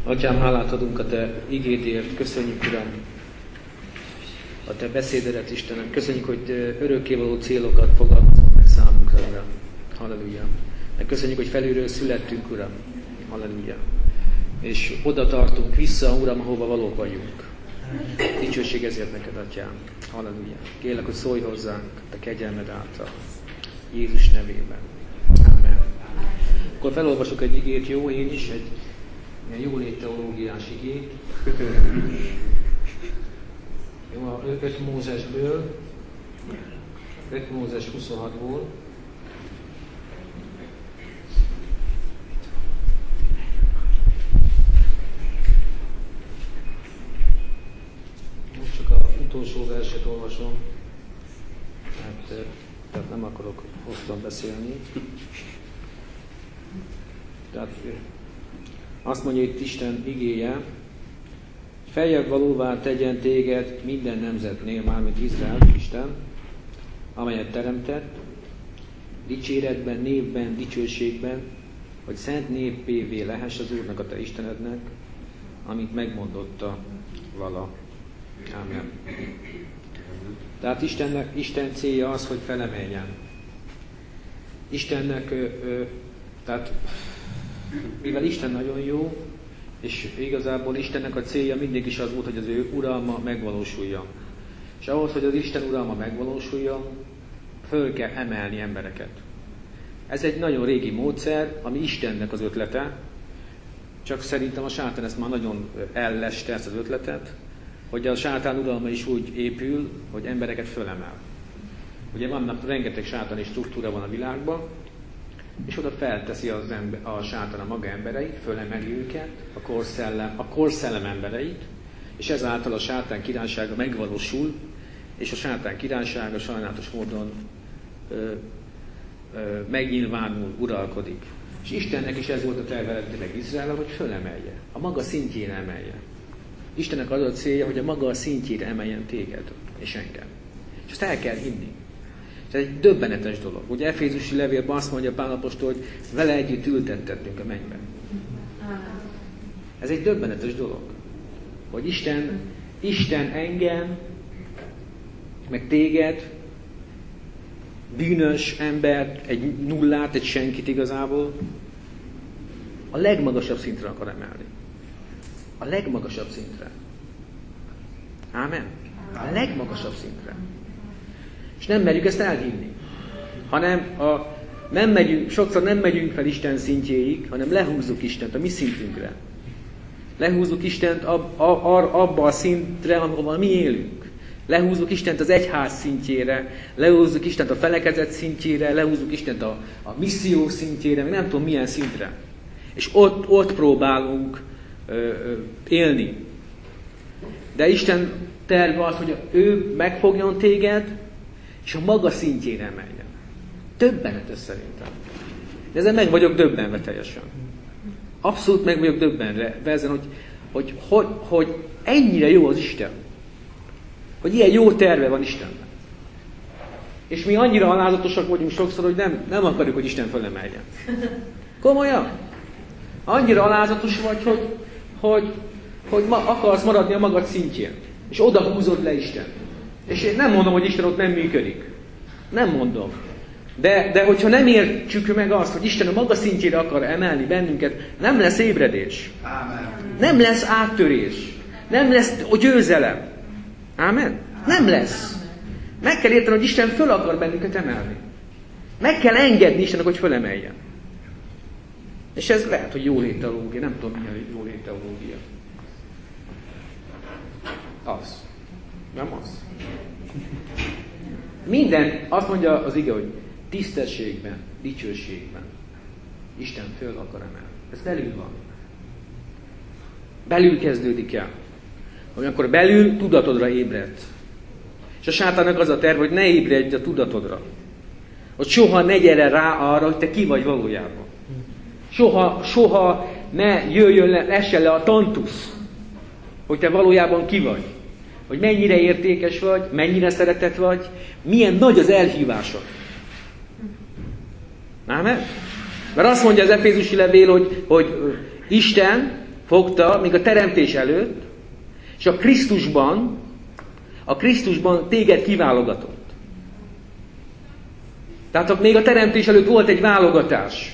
Atyám, hálát adunk a Te igédért, köszönjük, Uram, a Te beszédedet, Istenem. Köszönjük, hogy örökkévaló célokat fogalmazol meg számunkra, Uram. Halleluja. Meg köszönjük, hogy felülről születtünk, Uram. Halleluja. És oda tartunk vissza, Uram, ahova valók vagyunk. Dicsőség ezért neked, Atyám. Halleluja. Kérlek, hogy szólj hozzánk a Te kegyelmed által. Jézus nevében. Amen. Akkor felolvasok egy igét, jó, én is, egy ilyen jólétteológiás igét. Jó, a 5 Mózesből, 5 Mózes 26-ból. Most csak az utolsó verset olvasom, mert tehát nem akarok hosszan beszélni. Tehát azt mondja itt Isten igéje, feljebb valóvá tegyen téged minden nemzetnél, mármint Izrael, Isten, amelyet teremtett, dicséretben, névben, dicsőségben, hogy szent néppévé lehess az Úrnak, a te Istenednek, amit megmondotta vala. Amen. Tehát Isten célja az, hogy felemeljen. Istennek, tehát mivel Isten nagyon jó, és igazából Istennek a célja mindig is az volt, hogy az ő uralma megvalósuljon. És ahhoz, hogy az Isten uralma megvalósuljon, föl kell emelni embereket. Ez egy nagyon régi módszer, ami Istennek az ötlete, csak szerintem a sátán ezt már nagyon elleste, ezt az ötletet, hogy a sátán uralma is úgy épül, hogy embereket fölemel. Ugye vannak rengeteg sátáni struktúra van a világban, és oda felteszi a sátán a maga embereit, fölemeli őket, a korszellem embereit, és ezáltal a sátán királysága megvalósul, és a sátán királysága sajnálatos módon megnyilvánul, uralkodik. És Istennek is ez volt a terve eredetileg Izrael, hogy fölemelje, a maga szintjére emelje. Istennek az a célja, hogy a maga szintjére emeljen téged és engem. És ezt el kell hinni. Ez egy döbbenetes dolog. Ugye Efézusi levélben azt mondja Pál apostol, hogy vele együtt ültettettünk a mennyben. Ez egy döbbenetes dolog. Hogy Isten engem, meg téged, bűnös embert, egy nullát, egy senkit igazából, a legmagasabb szintre akar emelni. A legmagasabb szintre. Ámen? A legmagasabb szintre. És nem merjük ezt elhinni. Hanem sokszor nem megyünk fel Isten szintjéig, hanem lehúzzuk Istent a mi szintünkre. Lehúzzuk Istent abba a szintre, ahol mi élünk. Lehúzzuk Istent az egyház szintjére, lehúzzuk Istent a felekezet szintjére, lehúzzuk Istent a misszió szintjére, meg nem tudom milyen szintre. És ott próbálunk élni. De Isten terve az, hogy ő megfogjon téged, és a maga szintjére emeljen. Döbbenetes szerintem. De ezen meg vagyok döbbenve teljesen. Abszolút meg vagyok döbbenve ezen, hogy ennyire jó az Isten. Hogy ilyen jó terve van Istennek. És mi annyira alázatosak vagyunk sokszor, hogy nem akarjuk, hogy Isten fölemeljen. Komolyan? Annyira alázatos vagy, hogy akarsz maradni a magad szintjén. És oda húzod le Isten. És én nem mondom, hogy Isten ott nem működik. Nem mondom. De hogyha nem értsük meg azt, hogy Isten a maga szintjére akar emelni bennünket, nem lesz ébredés. Amen. Nem lesz áttörés. Nem lesz győzelem. Ámen? Nem lesz. Meg kell érteni, hogy Isten föl akar bennünket emelni. Meg kell engedni Istennek, hogy fölemeljen. És ez lehet, hogy jólétteológia. Nem tudom, milyen jólétteológia. Az. Nem az. Minden, azt mondja az ige, hogy tisztességben, dicsőségben Isten föl akar emelni. Ez belül van. Belül kezdődik el. Amikor belül tudatodra ébredt. És a sátánnak az a terv, hogy ne ébredj a tudatodra. Hogy soha ne gyere rá arra, hogy te ki vagy valójában. Soha ne jöjjön essen le a tantusz, hogy te valójában ki vagy. Hogy mennyire értékes vagy, mennyire szeretett vagy, milyen nagy az elhívásod. Ámen? Mert azt mondja az Efézusi levél, hogy Isten fogta, még a teremtés előtt, és a Krisztusban téged kiválogatott. Tehát még a teremtés előtt volt egy válogatás.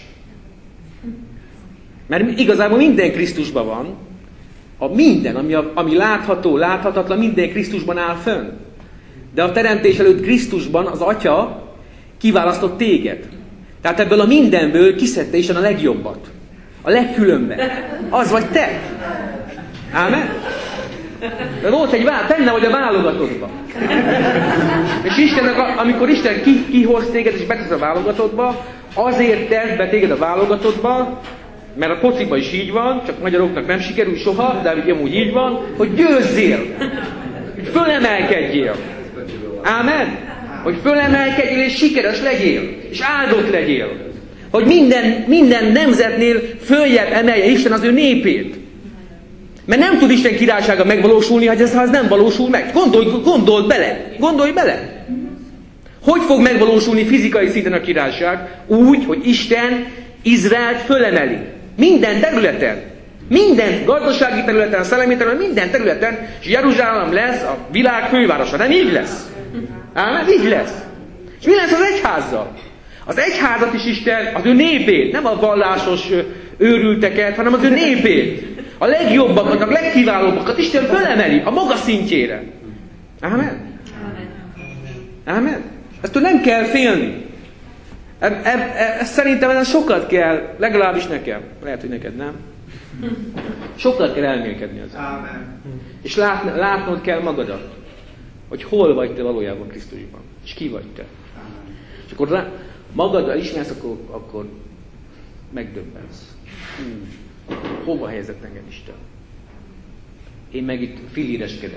Mert igazából minden Krisztusban van, ami látható, láthatatlan, minden Krisztusban áll fönn. De a teremtés előtt Krisztusban az Atya kiválasztott téged. Tehát ebből a mindenből kiszedte Isten a legjobbat. A legkülönbet. Az vagy te. Ámen? De volt benne vagy a válogatottba. És Istennek, amikor Isten kihoz téged és betesz a válogatottba, azért tesz be téged a válogatottba, mert a fociban is így van, csak magyaroknak nem sikerül soha, de amúgy így van, hogy győzzél, hogy fölemelkedjél. Ámen? Hogy fölemelkedjél és sikeres legyél, és áldott legyél. Hogy minden nemzetnél följebb emelje Isten az ő népét. Mert nem tud Isten királysága megvalósulni, ha ez nem valósul meg. Gondolj bele. Hogy fog megvalósulni fizikai szinten a királyság? Úgy, hogy Isten Izraelt fölemeli. Minden területen. Minden gazdasági területen, szellemi területen, minden területen. És Jeruzsálem lesz a világ fővárosa. Nem így lesz? Ámen? Így lesz. És mi lesz az egyházzal? Az egyházat is Isten, az ő népét, nem a vallásos őrülteket, hanem az ő népét. A legjobbakat, a legkiválóbbakat Isten fölemeli a maga szintjére. Ámen? Ámen? Eztől nem kell félni. Szerintem ezen sokat kell, legalábbis nekem. Lehet, hogy neked nem. Sokat kell elmélkedni az. És látnod kell magadat, hogy hol vagy te valójában Krisztusban. És ki vagy te. És akkor magaddal ismersz, akkor megdöbbensz. Hova helyezett engem Isten? Én meg itt filléreskedek.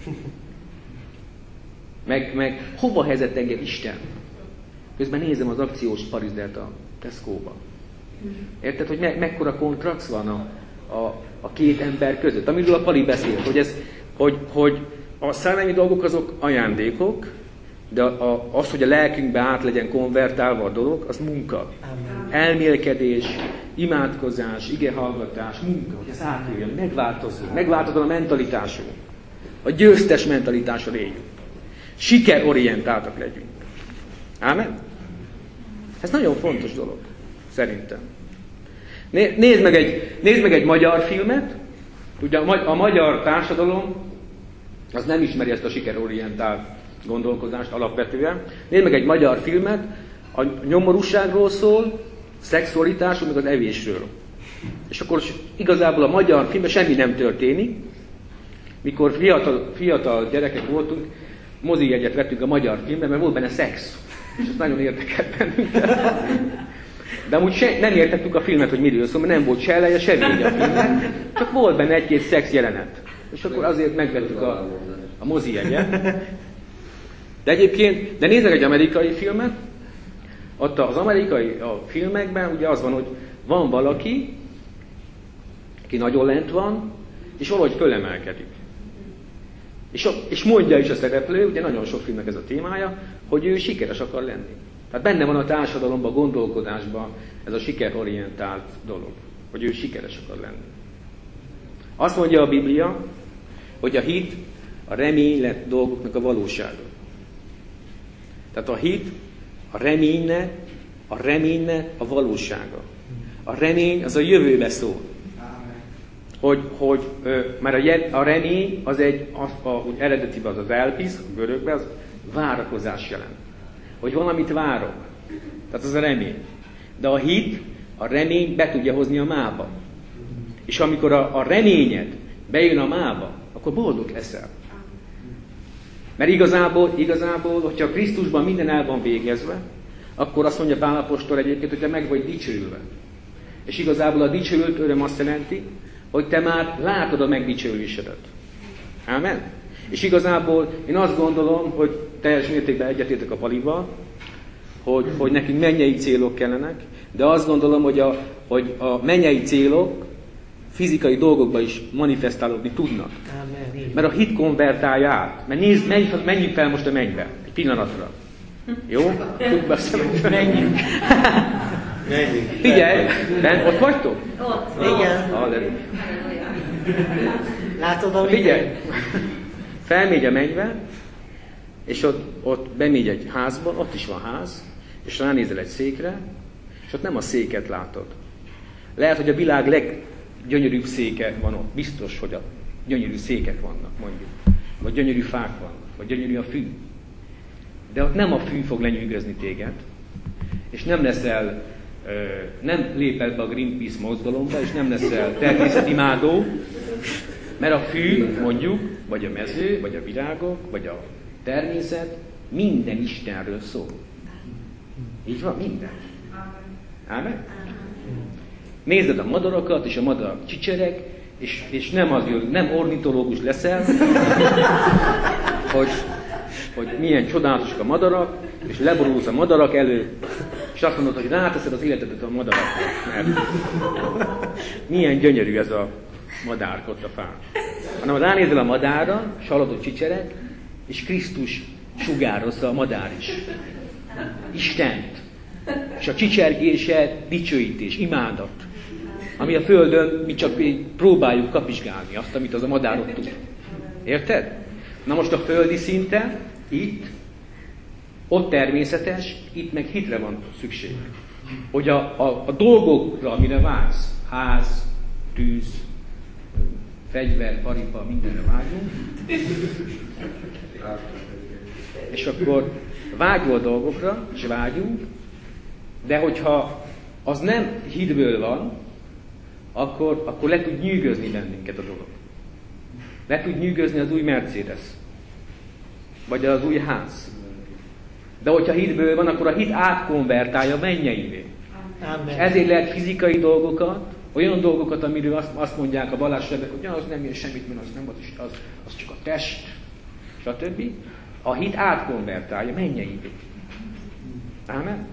Meg hova helyezett engem Isten? Közben nézem az akciós parizdelt a Tesco-ba. Érted, hogy mekkora kontrakt van a két ember között? Amiről a Pali beszélt, hogy a szellemi dolgok azok ajándékok, de az, hogy a lelkünkbe át legyen konvertálva a dolog, az munka. Elmélkedés, imádkozás, igehallgatás, munka, hogy ez átjöjjön, megváltozzon a mentalitásunk. A győztes mentalitásra éljünk. Sikerorientáltak legyünk. Ámen? Ez nagyon fontos dolog, szerintem. Nézd meg egy magyar filmet. Ugye a magyar társadalom az nem ismeri ezt a sikerorientált gondolkodást alapvetően. Nézd meg egy magyar filmet, a nyomorúságról szól, szexualitásról, meg az evésről. És akkor igazából a magyar filmben semmi nem történik. Mikor fiatal gyerekek voltunk, mozijegyet vettünk a magyar filmben, mert volt benne szex. És ez nagyon érdekelt bennünket. De amúgy nem értettük a filmet, hogy miről szól, mert nem volt se eleje, se vége a filmnek. Csak volt benne egy-két szex jelenet. És akkor azért megvettük a mozijegyet. De egyébként, nézzek egy amerikai filmet. Ott az amerikai filmekben ugye az van, hogy van valaki, aki nagyon lent van, és valahogy fölemelkedik. És mondja is a szereplő, ugye nagyon sok filmnek ez a témája, hogy ő sikeres akar lenni. Tehát benne van a társadalomban, a gondolkodásban ez a sikerorientált dolog, hogy ő sikeres akar lenni. Azt mondja a Biblia, hogy a hit a reménylet dolgoknak a valósága. Tehát a hit a reményne a valósága. A remény az a jövőbe szól. Mert a remény az úgy eredetiben az elpis, a görögben, az várakozás jelent. Hogy valamit várok. Tehát az a remény. De a hit, a remény be tudja hozni a mába. És amikor a reményed bejön a mába, akkor boldog leszel. Mert igazából, hogyha Krisztusban minden el van végezve, akkor azt mondja Pál apostol egyébként, hogy te meg vagy dicsőülve. És igazából a dicsőült öröm azt jelenti, hogy te már látod a megdicsőülésedet. Ámen? És igazából én azt gondolom, hogy teljes mértékben egyetértek a Palival, hogy nekünk mennyei célok kellenek, de azt gondolom, hogy a mennyei célok fizikai dolgokban is manifestálódni tudnak. Mert a hit konvertálja át. Mert nézd, menjünk fel most a mennybe. Egy pillanatra. Jó? Menjünk. Figyelj, ott vagytok? Ott. Igen. Látod, amit... Figyelj! Felmegy a mennybe, és ott bemegy egy házba, ott is van ház, és ránézel egy székre, és ott nem a széket látod. Lehet, hogy a világ leggyönyörűbb széke van ott. Biztos, hogy a gyönyörű székek vannak, mondjuk. Vagy gyönyörű fák vannak, vagy gyönyörű a fű. De ott nem a fű fog lenyűgözni téged, és nem lépel be a Greenpeace mozgalomba, és nem leszel természetimádó, mert a fű, mondjuk, vagy a mező, vagy a virágok, vagy a természet minden Istenről szól. Így van? Minden. Ámen? Nézed a madarakat, és a madarak csicsereg, és nem ornitológus leszel, hogy milyen csodálatosak a madarak, és leborulsz a madarak elő, és azt mondod, hogy ráteszed az életedet a madarakra, mert milyen gyönyörű ez a madárk ott a fán. Hanem ránézel a madárra, és hallod, hogy csicsereg, és Krisztus sugározza a madár is. Istent. És a csicsergése dicsőítés, imádat. Ami a Földön mi csak próbáljuk kapizsgálni azt, amit az a madár ott tud. Érted? Na most a földi szinten, ott természetes, itt meg hitre van szükség. Hogy a dolgokra, amire vágysz, ház, tűz, fegyver, paripa, mindenre vágyunk. És akkor vágyó a dolgokra, és vágyunk, de hogyha az nem hitből van, akkor le tud nyűgözni bennünket a dolog. Le tud nyűgözni az új Mercedes. Vagy az új ház. De hogyha hitből van, akkor a hit átkonvertálja mennyeivé. És ezért lehet fizikai dolgokat, olyan dolgokat, amiről azt mondják a vallásszövegek, hogy az nem ér semmit, mert az nem az csak a test, stb. A hit átkonvertálja mennyeivé. Ámen?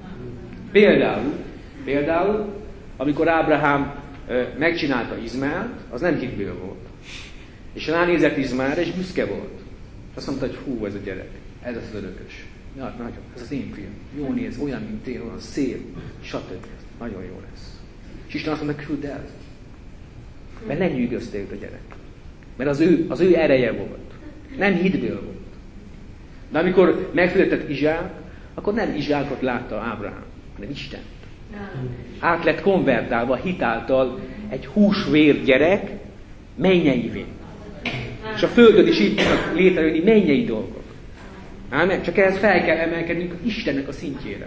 Például, amikor Ábrahám megcsinálta Izmaelt, az nem hitből volt. És ránézett Izmaelre, és büszke volt. Azt mondta, hogy hú, ez a gyerek, ez az örökös. Ja, nagyon, ez az én fiam. Jó néz, olyan, mint én, olyan szép, stb. Nagyon jó lesz. És Isten azt mondta, küld el. Mert lenyűgözte őt a gyerek. Mert az ő ereje volt. Nem hitből volt. De amikor megszületett Izsák, akkor nem Izsákot látta Ábrahám, hanem Istent. Át lett konvertálva hitáltal egy húsvér gyerek mennyeivé. És a Földön is így tudnak létrejönni mennyei dolgok. Ámen? Csak ehhez fel kell emelkednünk Istennek a szintjére.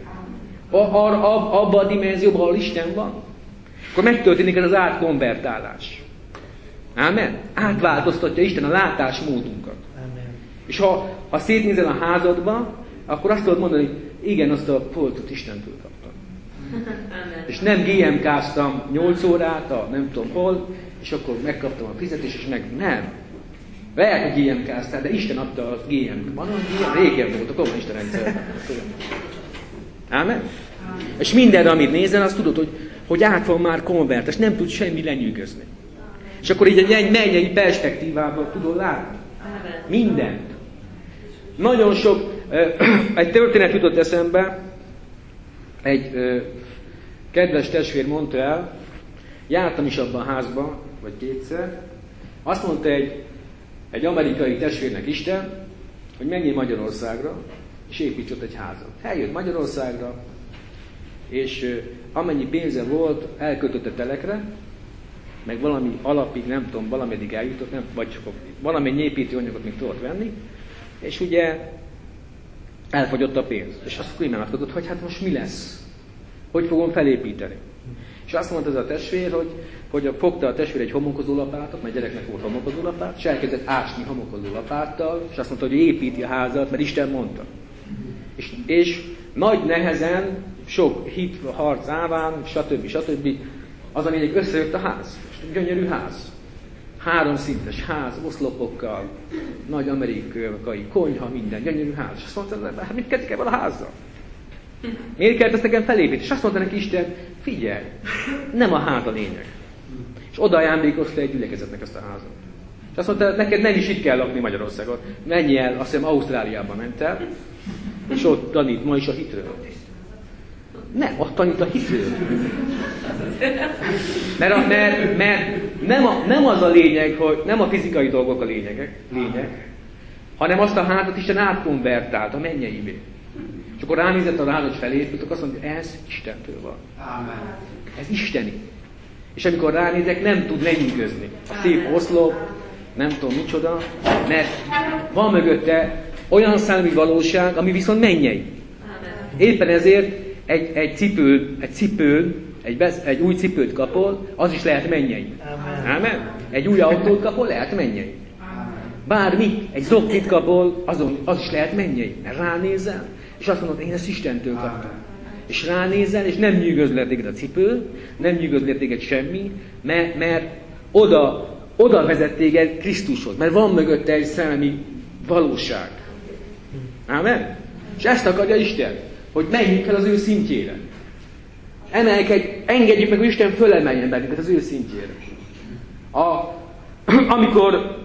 Abba a dimenzióban, ahol Isten van. Akkor megtörténik ez az átkonvertálás. Ámen? Átváltoztatja Isten a látásmódunkat. Amen. És ha szétnézel a házadba, akkor azt tudod mondani, hogy igen, azt a polcot Istentől kaptam. Amen. És nem GMK-ztam 8 órát, nem tudom hol, és akkor megkaptam a fizetést, és nem. Lehet, hogy GMK-ztál, de Isten adta a GM-t. Van olyan GM? Régen volt, akkor van Isten rendszer. Ámen? És mindenre, amit nézel, azt tudod, hogy át van már konvertás, nem tud semmi lenyűgözni. És akkor így egy mennyei perspektívában tudod látni. Mindent. Nagyon sok, egy történet jutott eszembe, egy kedves testvér mondta el, jártam is abban a házban, vagy kétszer, azt mondta egy amerikai testvérnek Isten, hogy menjél Magyarországra, és építs ott egy házat. Eljött Magyarországra, és amennyi pénze volt, elköltötte telekre, meg valami alapig, nem tudom, valameddig eljutott, vagy csak valamennyi építőanyagot még tudott venni, és ugye elfogyott a pénz. És azt imádkozott, hogy hát most mi lesz? Hogy fogom felépíteni? És azt mondta ez a testvér, hogy fogta a testvér egy homokozó lapátot, mert gyereknek volt homokozó lapát, és elkezdett ásni homokozó lapáttal, és azt mondta, hogy építi a házat, mert Isten mondta. És nagy nehezen, sok hit, harc áván, stb. Az, ami összejött a ház. Gyönyörű ház. 3 szintes ház, oszlopokkal, nagy amerikai konyha, minden, gyönyörű ház. És azt mondta, hát mit kezdik ebben a házzal? Miért kellett ezt nekem felépíteni? És azt mondta neki Isten, figyelj, nem a ház a lényeg. És oda ajándékozta egy gyülekezetnek ezt a házat. És azt mondta, neked nem is itt kell lakni Magyarországon. Menj el, azt hiszem Ausztráliába ment el, és ott tanít ma is a hitről. Nem, ott tanít a hitről. Mert nem az a lényeg, hogy nem a fizikai dolgok a lényeg, hanem azt a hátat Isten átkonvertált a mennyeivé. És akkor ránézett a ránagy felé, és azt mondja, ez Istentől van. Amen. Ez isteni. És amikor ránézek, nem tud lenyűgözni. A szép oszlop, nem tudom micsoda, mert van mögötte olyan szellemi valóság, ami viszont mennyei. Éppen ezért egy új cipőt kapol, az is lehet mennyei. Amen. Egy új autót kapol, lehet mennyei. Bármi, egy zoknit kapol, az is lehet mennyei. Mert ránézel, és azt mondod, én ezt Istentől kaptam. És ránézel, és nem nyűgözlet téged a cipő, nem nyűgözlet téged semmi, mert oda vezet téged Krisztushoz. Mert van mögötte egy szellemi valóság. Amen? És ezt akarja Isten, hogy menjünk fel az ő szintjére. Engedjük meg, hogy Isten fölemeljen bennünket az ő szintjére. Amikor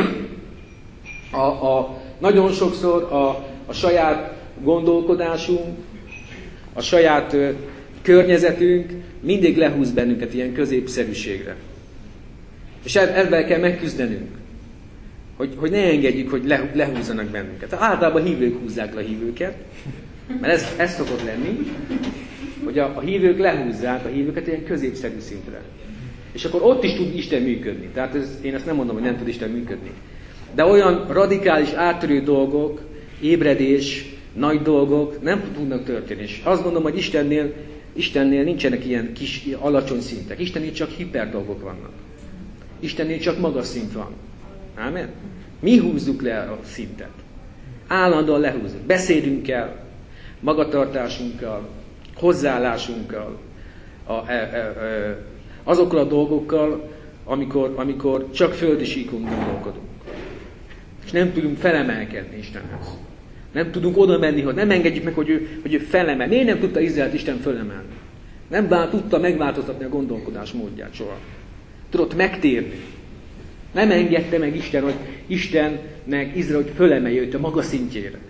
nagyon sokszor a saját gondolkodásunk, a saját környezetünk mindig lehúz bennünket ilyen középszerűségre. És ebben kell megküzdenünk, hogy ne engedjük, hogy lehúzzanak bennünket. Általában hívők húzzák le a hívőket, mert ez szokott lenni, hogy a hívők lehúzzák a hívőket ilyen középszerű szintre. És akkor ott is tud Isten működni. Tehát én ezt nem mondom, hogy nem tud Isten működni. De olyan radikális, áttörő dolgok, ébredés, nagy dolgok nem tudnak történni. És azt gondolom, hogy Istennél nincsenek ilyen kis, alacsony szintek. Istennél csak hiper dolgok vannak. Istennél csak magas szint van. Ámen? Mi húzzuk le a szintet. Állandóan lehúzzuk. Beszédünkkel, magatartásunkkal, hozzáállásunkkal, azokkal a dolgokkal, amikor csak földi síkon gondolkodunk. És nem tudunk felemelkedni Istenhez. Nem tudunk oda menni, hogy nem engedjük meg, hogy ő felemel. Miért nem tudta Izraelt Isten fölemelni? Nem tudta megváltoztatni a gondolkodás módját soha. Tudott megtérni. Nem engedte meg Isten, hogy Istennek Izrael, hogy fölemelje őt a maga szintjére.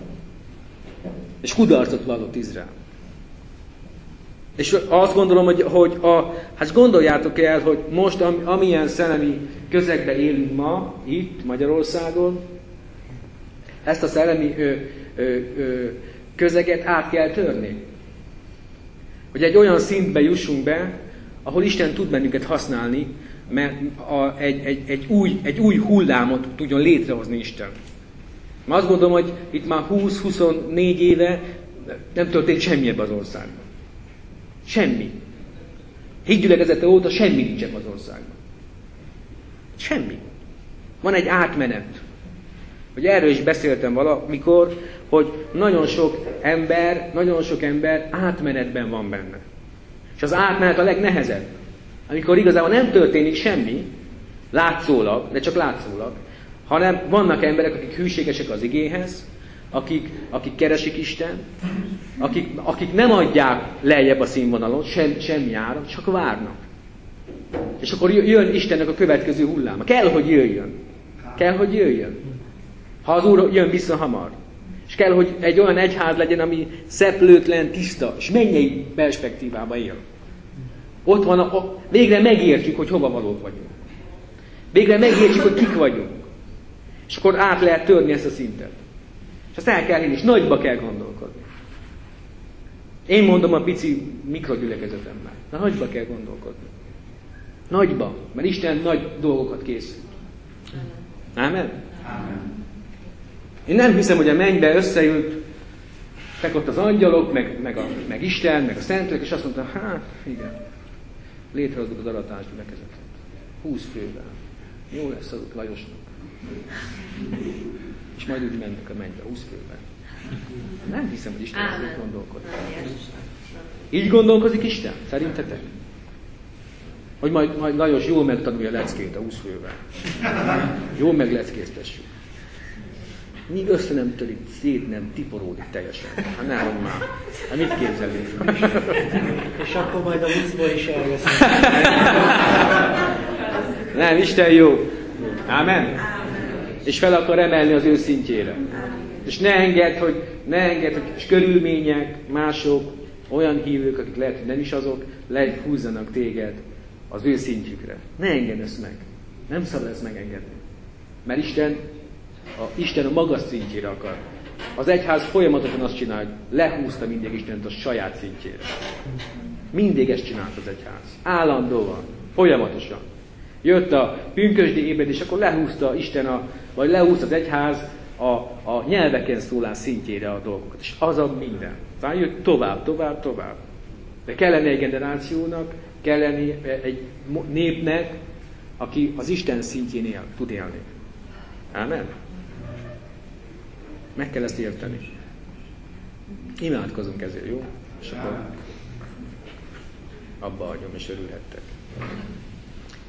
És kudarcot vallott Izrael. És azt gondolom, hogy hát gondoljátok el, hogy most amilyen szellemi közegben élünk ma, itt Magyarországon, ezt a szellemi közeget át kell törni. Hogy egy olyan szintbe jussunk be, ahol Isten tud bennünket használni, mert egy új hullámot tudjon létrehozni Isten. Mert azt gondolom, hogy itt már 20-24 éve nem történt semmi ebben az országban. Semmi. Hídgyülekezete óta semmi nincs ebben az országban. Semmi. Van egy átmenet. Hogy erről is beszéltem valamikor, hogy nagyon sok ember átmenetben van benne. És az átmenet a legnehezebb. Amikor igazából nem történik semmi, látszólag, de csak látszólag, hanem vannak emberek, akik hűségesek az igéhez, akik keresik Istent, akik nem adják lejjebb a színvonalon, semmi áron, csak várnak. És akkor jön Istennek a következő hulláma. Kell, hogy jöjjön. Ha az Úr jön vissza hamar. És kell, hogy egy olyan egyház legyen, ami szeplőtlen, tiszta, és mennyei perspektívába él. Ott van, végre megértjük, hogy hova valók vagyunk. Végre megértjük, hogy kik vagyunk. És akkor át lehet törni ezt a szintet. És azt el kell hinni, és nagyba kell gondolkodni. Én mondom a pici mikrogyülekezetemmel. De nagyba kell gondolkodni. Nagyba, mert Isten nagy dolgokat készít. Amen? Amen. Én nem hiszem, hogy a mennybe összeültek ott az angyalok, meg Isten, meg a Szentlélek, és azt mondta, hát igen, létrehozzuk az aratás gyülekezetet. 20 fővel. Jó lesz az Lajosnak. És majd úgy mentek a mennybe, 20 fővel. Nem hiszem, hogy Isten azért gondolkodik. Így gondolkozik Isten? Szerintetek? Hogy majd Lajos jól megtanulja a leckét a 20 fővel. Jól megleckéztessük. Míg össze nem törik, szét nem tiporódik teljesen. Hát nehogy már. Hát mit képzelünk? És akkor majd a viccból is elveszünk. Nem, Isten jó. Amen. És fel akar emelni az ő szintjére. És ne engedd, hogy körülmények, mások Olyan hívők, akik lehet, hogy nem is azok, húzzanak téged az ő szintjükre. Ne engedd ezt meg. Nem szabad ezt megengedni. Mert Isten a magas szintjére akar. Az egyház folyamatosan azt csinál, hogy lehúzta mindig Istent a saját szintjére. Mindig ezt csinált az egyház. Állandóan, folyamatosan. Jött a pünkösdi ébredés, akkor lehúzta Isten, vagy lehúzta az egyház a nyelveken szólás szintjére a dolgokat. És az a minden. Tehát jött tovább. De kellene egy generációnak, kellene egy népnek, aki az Isten szintjén tud élni. Ámen? Meg kell ezt érteni. Imádkozunk ezért, jó? És akkor abba hagyom, és örülhettek.